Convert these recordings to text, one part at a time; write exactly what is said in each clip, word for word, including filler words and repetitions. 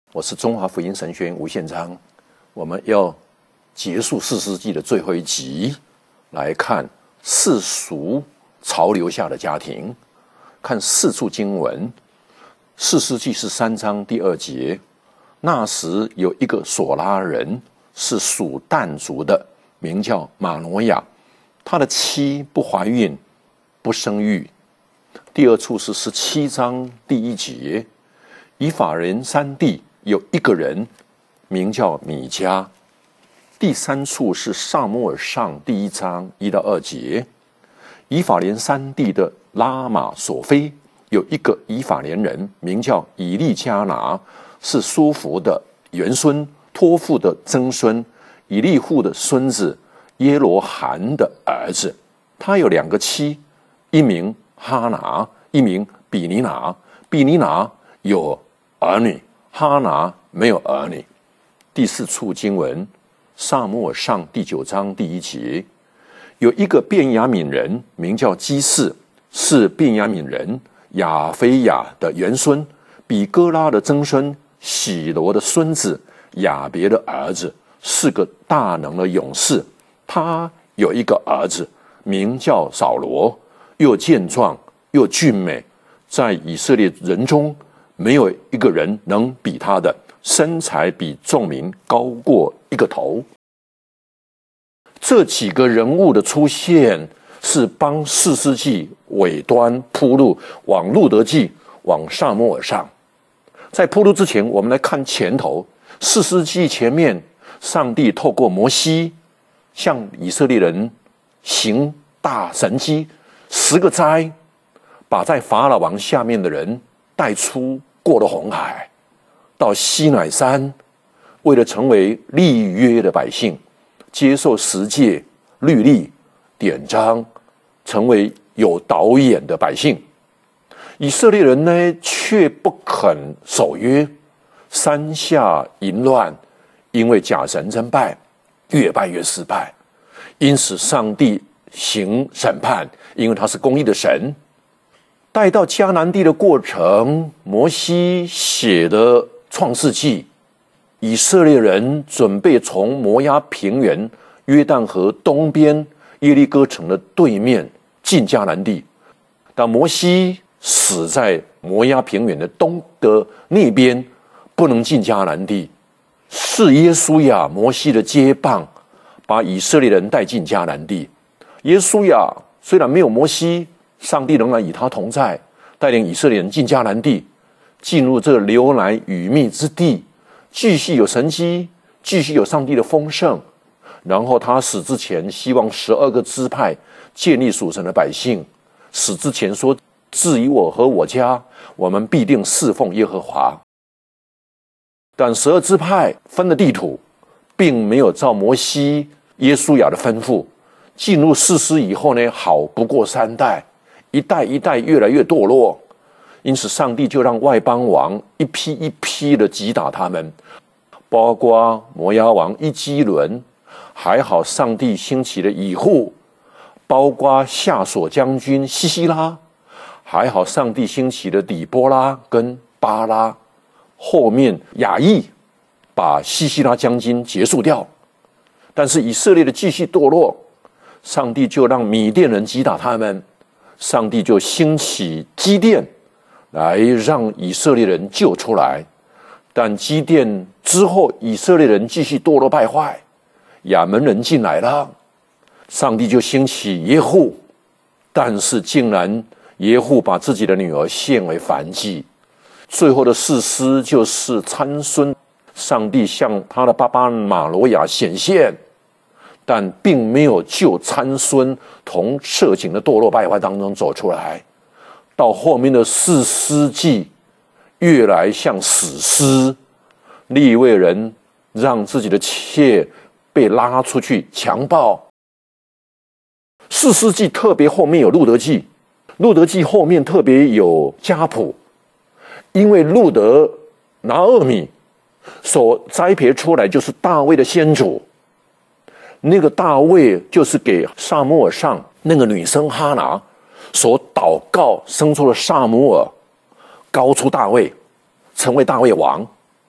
我是中华福音神学院吴宪章，我们要结束士师记的最后一集，来看世俗潮流下的家庭，看四处经文。士师记是三章第二节，那时有一个索拉人，是属但族的，名叫马挪亚，他的妻不怀孕，不生育。第二处是十七章第一节，以法莲山地有一个人名叫米迦。第三处是撒母耳上第一章一到二节，以法莲山地的拉玛索菲有一个以法莲人名叫以利加拿，是舒服的元孙，托付的曾孙，以利户的孙子，耶罗罕的儿子。他有两个妻，一名哈拿，一名比尼拿。比尼拿有儿女，哈拿没有儿女。第四处经文，撒母耳上第九章第一节，有一个便雅悯人名叫基士，是便雅悯人亚非亚的元孙，比哥拉的曾孙，喜罗的孙子，亚别的儿子，是个大能的勇士。他有一个儿子名叫扫罗，又健壮又俊美，在以色列人中没有一个人能比他的，身材比众民高过一个头。这几个人物的出现是帮士师记尾端铺路，往路德记，往撒母耳上。在铺路之前，我们来看前头。士师记前面，上帝透过摩西向以色列人行大神迹，十个灾，把在法老王下面的人带出，过了红海，到西乃山，为了成为立约的百姓，接受十诫律例典章，成为有导演的百姓。以色列人呢，却不肯守约，山下淫乱，因为假神争败，越拜越失败。因此上帝行审判，因为他是公义的神。带到迦南地的过程，摩西写的创世纪，以色列人准备从摩押平原约旦河东边耶利哥城的对面进迦南地，但摩西死在摩押平原的东的那边，不能进迦南地。是耶稣亚摩西的接棒，把以色列人带进迦南地。耶稣亚虽然没有摩西，上帝仍然与他同在，带领以色列人进迦南地，进入这流奶与蜜之地，继续有神迹，继续有上帝的丰盛。然后他死之前，希望十二个支派建立属神的百姓。死之前说：“至于我和我家，我们必定侍奉耶和华。”但十二支派分了地土，并没有照摩西、耶稣亚的吩咐。进入士师以后呢，好不过三代，一代一代越来越堕落。因此上帝就让外邦王一批一批的击打他们，包括摩押王伊基伦，还好上帝兴起了以户，包括夏所将军西西拉，还好上帝兴起了底波拉跟巴拉。后面亚裔把西西拉将军结束掉，但是以色列的继续堕落，上帝就让米甸人击打他们，上帝就兴起基甸来让以色列人救出来。但基甸之后，以色列人继续堕落败坏，亚门人进来了，上帝就兴起耶户，但是竟然耶户把自己的女儿献为燔祭。最后的士师就是参孙，上帝向他的爸爸马挪亚显现，但并没有救参孙从色情的堕落败坏当中走出来。到后面的士师记越来像史诗，利未人让自己的妾被拉出去强暴。士师记特别后面有路德记，路德记后面特别有家谱，因为路德拿俄米所栽培出来就是大卫的先祖。那个大卫就是给撒母耳上那个女生哈拿所祷告生出了撒母耳，高出大卫，成为大卫王。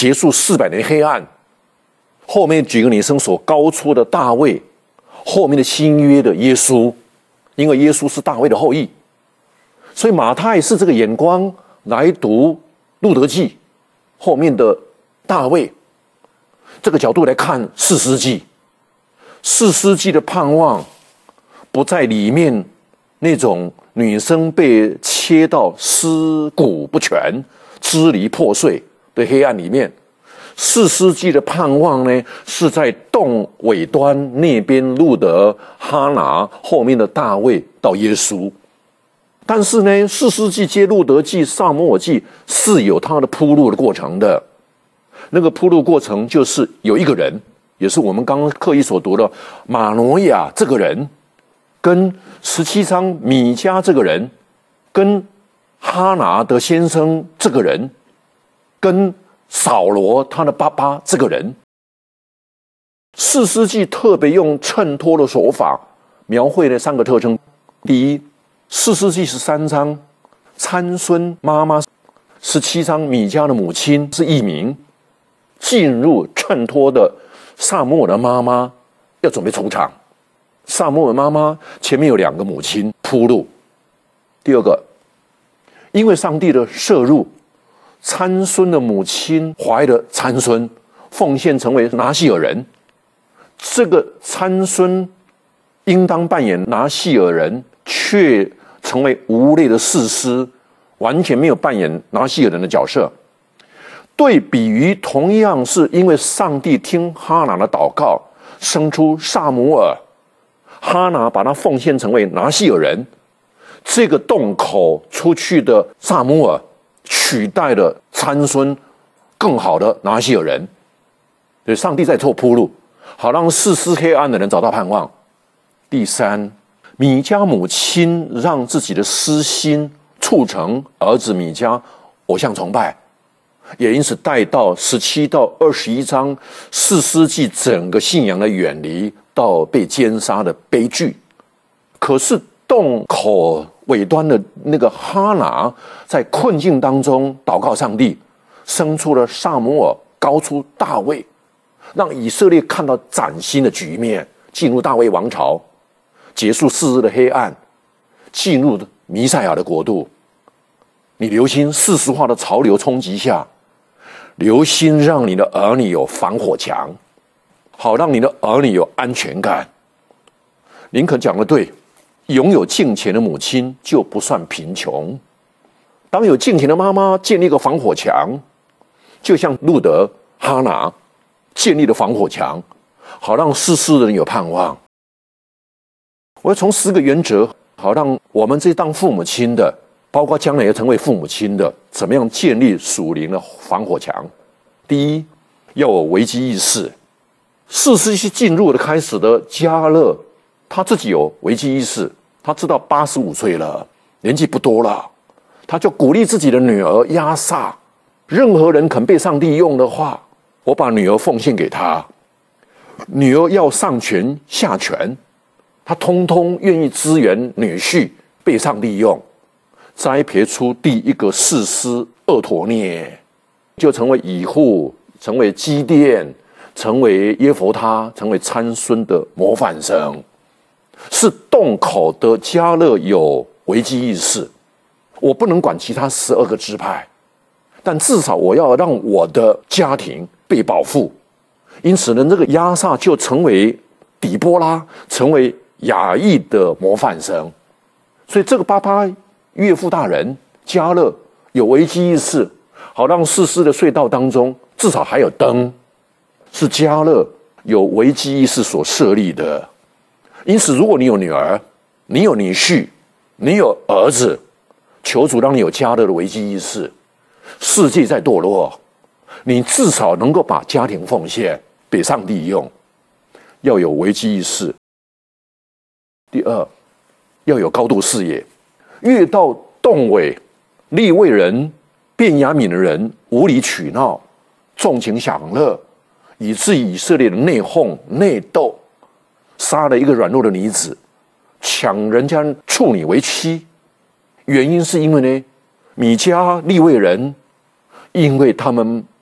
结束四百年黑暗。后面举个女生所高出的大卫，后面的新约的耶稣，因为耶稣是大卫的后裔，所以马太是这个眼光来读路德记后面的大卫，这个角度来看士师记。士师记的盼望不在里面那种女生被切到尸骨不全、支离破碎的黑暗里面，士师记的盼望呢，是在洞尾端那边路德、哈拿后面的大卫到耶稣。但是呢，士师记接路德记、撒母耳记是有它的铺路的过程的。那个铺路过程就是有一个人，也是我们刚刚刻意所读的马挪亚这个人，跟十七章米迦这个人，跟哈拿的先生这个人，跟扫罗他的爸爸这个人。士师记特别用衬托的手法描绘了三个特征。第一，士师记十三章参孙妈妈，十七章米迦的母亲是异名，进入衬托的撒母耳的妈妈要准备出场。撒母耳妈妈前面有两个母亲铺路。第二个，因为上帝的摄入，参孙的母亲怀了参孙，奉献成为拿细尔人。这个参孙应当扮演拿细尔人，却成为无类的士师，完全没有扮演拿细尔人的角色。对比于同样是因为上帝听哈拿的祷告，生出撒母耳，哈拿把他奉献成为拿细尔人，这个洞口出去的撒母耳取代了参孙更好的拿细尔人。所以上帝在做铺路，好让士师黑暗的人找到盼望。第三，米迦母亲让自己的私心促成儿子米迦偶像崇拜，也因此带到十七到二十一章士师记整个信仰的远离到被奸杀的悲剧。可是洞口尾端的那个哈拿在困境当中祷告上帝，生出了撒母耳，高出大卫，让以色列看到崭新的局面，进入大卫王朝，结束世日的黑暗，进入弥赛亚的国度。你留心世俗化的潮流冲击下，留心让你的儿女有防火墙，好让你的儿女有安全感。林肯讲得对，拥有敬虔的母亲就不算贫穷。当有敬虔的妈妈建立一个防火墙，就像路德、哈拿建立了防火墙，好让世世人有盼望。我要从十个原则，好让我们这当父母亲的，包括将来要成为父母亲的，怎么样建立属灵的防火墙。第一，要有危机意识。士师记进入的开始的迦勒，他自己有危机意识，他知道八十五岁了，年纪不多了，他就鼓励自己的女儿押撒，任何人肯被上帝用的话，我把女儿奉献给他。女儿要上权下权，他通通愿意支援女婿被上帝用，栽培出第一个士师俄陀聶，就成为以户，成为基甸，成为耶弗他，成为参孙的模范生。是洞口的迦勒有危机意识，我不能管其他十二个支派，但至少我要让我的家庭被保护。因此呢，这个押撒就成为底波拉，成为亚裔的模范生。所以这个爸爸岳父大人迦勒有危机意识，好让士师的隧道当中至少还有灯，是迦勒有危机意识所设立的。因此如果你有女儿，你有女婿，你有儿子，求主让你有迦勒的危机意识。世界在堕落，你至少能够把家庭奉献给上帝用，要有危机意识。第二，要有高度视野。越到洞尾，利未人、便雅悯的人无理取闹，纵情享乐，以致以色列的内讧内斗，杀了一个软弱的女子，抢人家处女为妻。原因是因为呢，米迦利未人，因为他们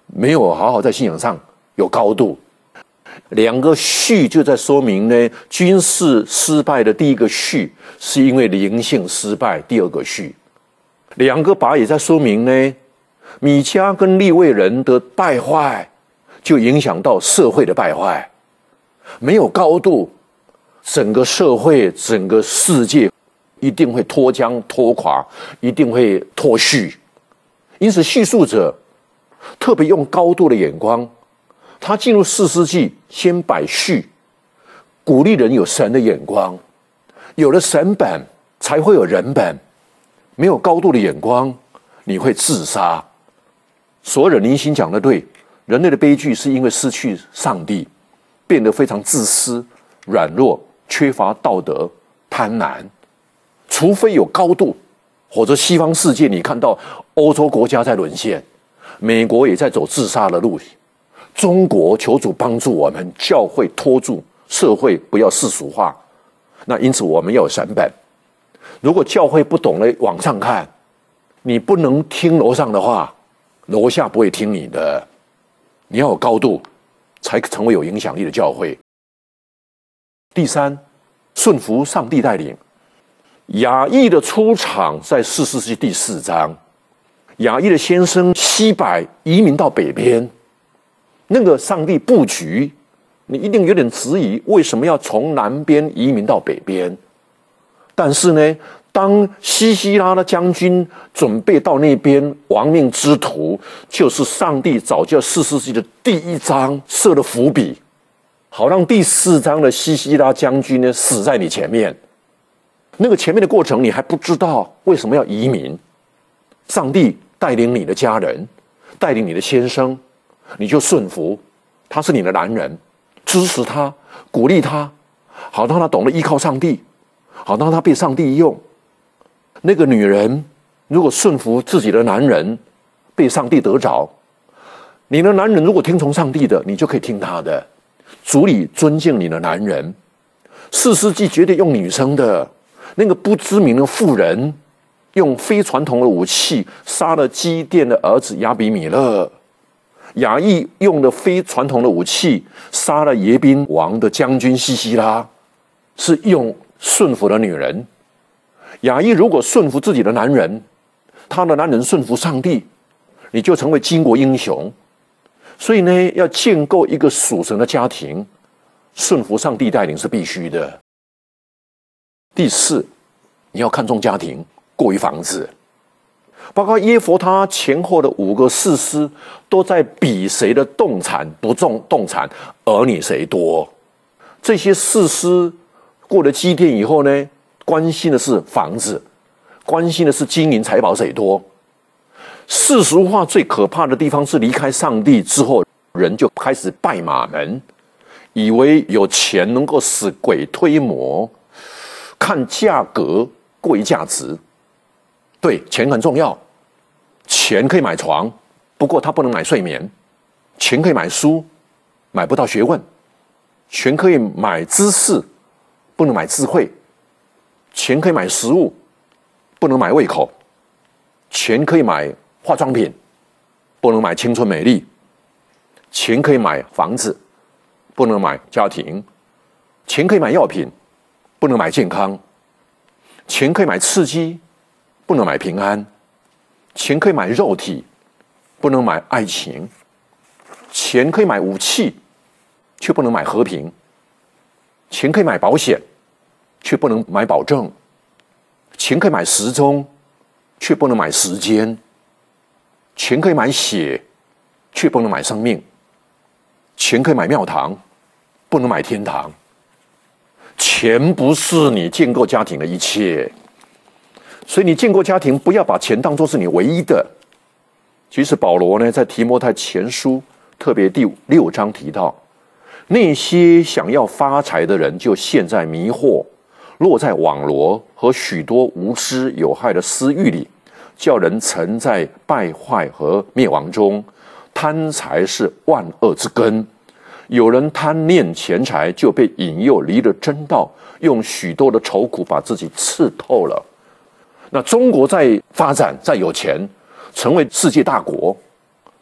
没有好好在信仰上有高度。两个序就在说明呢，军事失败的第一个序是因为灵性失败，第二个序。两个把也在说明呢，米迦跟利未人的败坏就影响到社会的败坏。没有高度，整个社会整个世界一定会脱缰脱垮，一定会脱序。因此叙述者特别用高度的眼光，他进入士师记先摆序，鼓励人有神的眼光，有了神本才会有人本。没有高度的眼光，你会自杀。所有人灵心讲得对，人类的悲剧是因为失去上帝，变得非常自私、软弱、缺乏道德、贪婪。除非有高度，或者西方世界你看到欧洲国家在沦陷，美国也在走自杀的路，中国求主帮助我们，教会拖住社会，不要世俗化。那因此我们要有神本。如果教会不懂得往上看，你不能听楼上的话，楼下不会听你的。你要有高度，才成为有影响力的教会。第三，顺服上帝带领。雅意的出场在士师记第四章，雅意的先生西百移民到北边，那个上帝布局，你一定有点质疑，为什么要从南边移民到北边？但是呢，当西西拉的将军准备到那边亡命之徒，就是上帝早就士师记的第一章设了伏笔，好让第四章的西西拉将军呢死在你前面。那个前面的过程你还不知道为什么要移民，上帝带领你的家人，带领你的先生，你就顺服，他是你的男人，支持他，鼓励他，好让他懂得依靠上帝，好让他被上帝用。那个女人如果顺服自己的男人，被上帝得着。你的男人如果听从上帝的，你就可以听他的。主里尊敬你的男人。士师记绝对用女生的。那个不知名的妇人用非传统的武器杀了基甸的儿子亚比米勒。雅意用的非传统的武器杀了耶宾王的将军西西拉，是用顺服的女人。雅意如果顺服自己的男人，他的男人顺服上帝，你就成为巾帼英雄。所以呢，要建构一个属神的家庭，顺服上帝带领是必须的。第四，你要看重家庭过于房子。包括耶弗他前后的五个士师都在比谁的动产不重动产，儿女谁多。这些士师过了基甸以后呢，关心的是房子，关心的是金银财宝谁多。世俗化最可怕的地方是离开上帝之后，人就开始拜马门，以为有钱能够使鬼推磨，看价格过于价值。对，钱很重要，钱可以买床，不过它不能买睡眠；钱可以买书，买不到学问；钱可以买知识，不能买智慧；钱可以买食物，不能买胃口；钱可以买化妆品，不能买青春美丽；钱可以买房子，不能买家庭；钱可以买药品，不能买健康；钱可以买刺激，不能买平安；钱可以买肉体，不能买爱情；钱可以买武器，却不能买和平；钱可以买保险，却不能买保证；钱可以买时钟，却不能买时间；钱可以买血，却不能买生命；钱可以买庙堂，不能买天堂。钱不是你建构家庭的一切，所以你建构家庭不要把钱当作是你唯一的。其实保罗呢，在提摩太前书特别第六章提到，那些想要发财的人就陷在迷惑，落在网罗和许多无知有害的私欲里，叫人沉在败坏和灭亡中。贪财是万恶之根，有人贪念钱财，就被引诱离了真道，用许多的愁苦把自己刺透了。那中国在发展，在有钱，成为世界大国，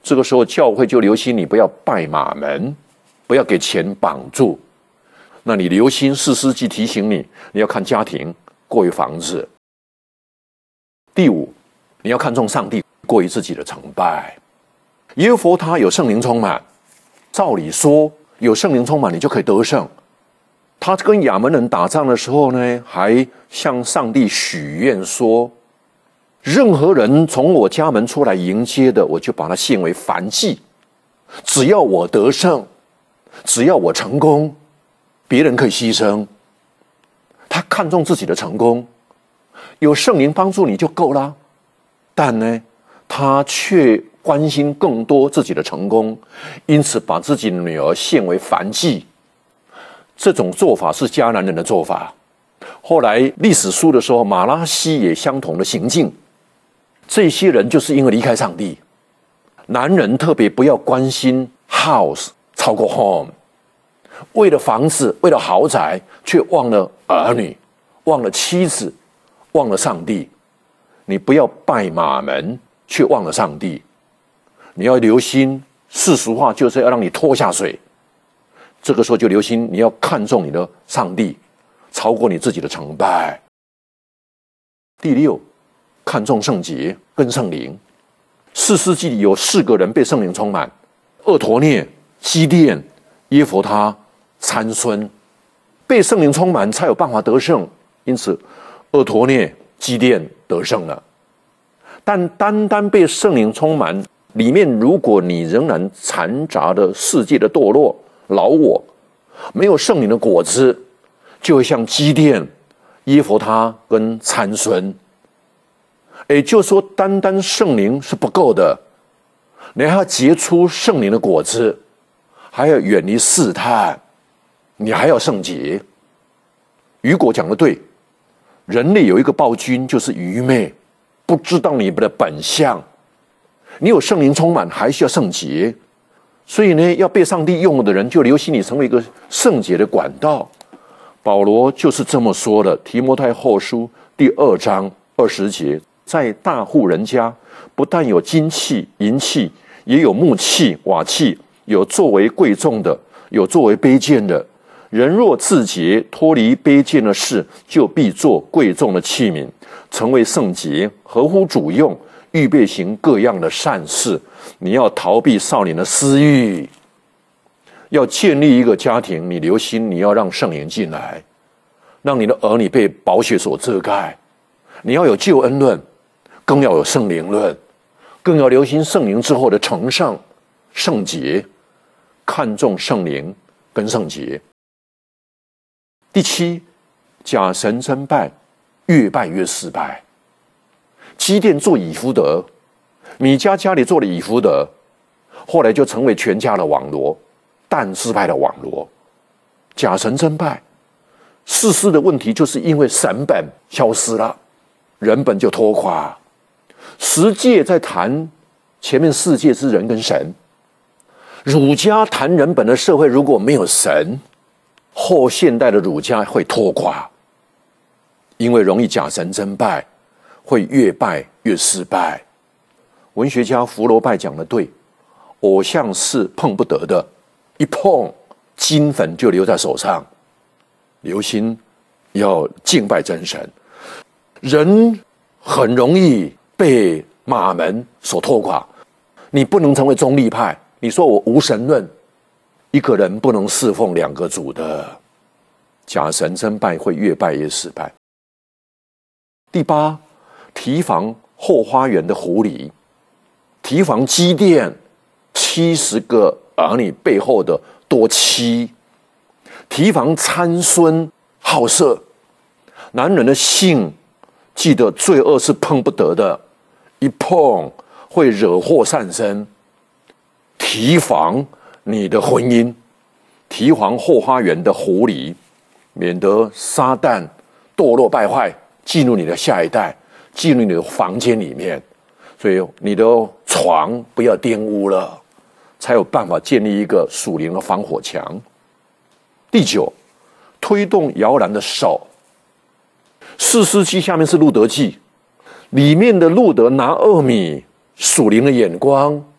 这个时候教会就留心你不要拜马门，不要给钱绑住。那你留心士师记提醒你，你要看家庭过于房子。第五，你要看重上帝过于自己的成败。耶和华他有圣灵充满，照理说有圣灵充满你就可以得胜。他跟亚扪人打仗的时候呢，还向上帝许愿说，任何人从我家门出来迎接的，我就把他献为燔祭。只要我得胜，只要我成功，别人可以牺牲。他看重自己的成功，有圣灵帮助你就够啦。但呢，他却关心更多自己的成功，因此把自己的女儿献为燔祭。这种做法是迦南人的做法。后来历史书的时候，马拉西也相同的行径。这些人就是因为离开上帝。男人特别不要关心 house 超过 home， 为了房子，为了豪宅，却忘了儿女，忘了妻子，忘了上帝。你不要拜马门，却忘了上帝。你要留心，世俗化就是要让你拖下水。这个时候就留心，你要看重你的上帝，超过你自己的成败。第六，看重圣洁跟圣灵。士师记里有四个人被圣灵充满：俄陀聶、基甸、耶弗他、参孙。被圣灵充满才有办法得胜，因此俄陀聶、基甸得胜了。但单单被圣灵充满，里面如果你仍然掺杂的世界的堕落、老我，没有圣灵的果子，就会像基甸、耶弗他跟参孙。也就是说，单单圣灵是不够的，你还要结出圣灵的果子，还要远离试探，你还要圣洁。雨果讲的对，人类有一个暴君，就是愚昧，不知道你们的本相。你有圣灵充满，还需要圣洁。所以呢，要被上帝用的人，就留心你成为一个圣洁的管道。保罗就是这么说的，提摩太后书第二章二十节，在大户人家，不但有金器、银器，也有木器、瓦器，有作为贵重的，有作为卑贱的。人若自洁，脱离卑贱的事，就必做贵重的器皿，成为圣洁，合乎主用，预备行各样的善事。你要逃避少年的私欲，要建立一个家庭，你留心，你要让圣灵进来，让你的儿女被宝血所遮盖。你要有救恩论，更要有圣灵论，更要留心圣灵之后的成圣、圣洁，看重圣灵跟圣洁。第七，假神争败，越败越失败。基甸做以弗得，米迦家里做了以弗得，后来就成为全家的网罗，但失败的网罗。假神争败，士师的问题就是因为神本消失了，人本就拖垮。十诫在谈前面四诫之人跟神，儒家谈人本的社会如果没有神，后现代的儒家会拖垮，因为容易假神争败，会越败越失败。文学家福楼拜讲的对，偶像是碰不得的，一碰金粉就留在手上。留心要敬拜真神。人很容易被马门所拖垮，你不能成为中立派。你说我无神论，一个人不能侍奉两个主的，假神争败会越败越失败。第八，提防后花园的狐狸，提防基甸七十个儿女背后的多妻，提防参孙好色。男人的性，记得罪恶是碰不得的，一碰会惹祸上身。提防你的婚姻，提防后花园的狐狸，免得撒旦堕落败坏进入你的下一代，进入你的房间里面。所以你的床不要玷污了，才有办法建立一个属灵的防火墙。第九，推动摇篮的手。士师记下面是路德记，里面的路德拿俄米属灵的眼光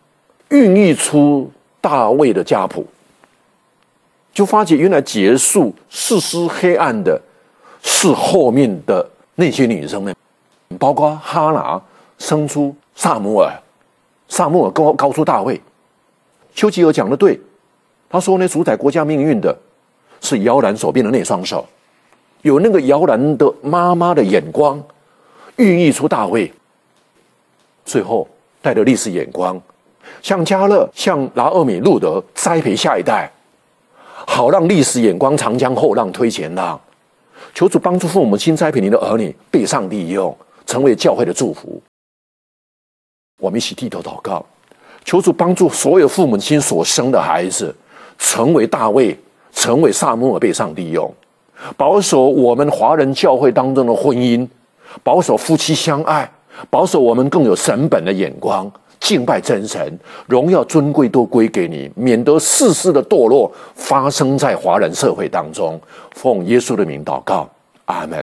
孕育出大卫的家谱，就发觉原来结束士师黑暗的是后面的那些女生们，包括哈拿生出撒母耳，撒母耳告告诉大卫，丘吉尔讲的对，他说呢，主宰国家命运的是摇篮手边的那双手，有那个摇篮的妈妈的眼光，孕育出大卫，最后带着历史眼光，像加勒、像拿俄米、路德栽培下一代，好让历史眼光长江后浪推前浪。求主帮助父母亲栽培你的儿女，被上帝用，成为教会的祝福。我们一起低头祷告，求主帮助所有父母亲所生的孩子，成为大卫，成为撒母耳，被上帝用，保守我们华人教会当中的婚姻，保守夫妻相爱，保守我们更有神本的眼光，敬拜真神，荣耀尊贵都归给你，免得世事的堕落发生在华人社会当中。奉耶稣的名祷告，阿们。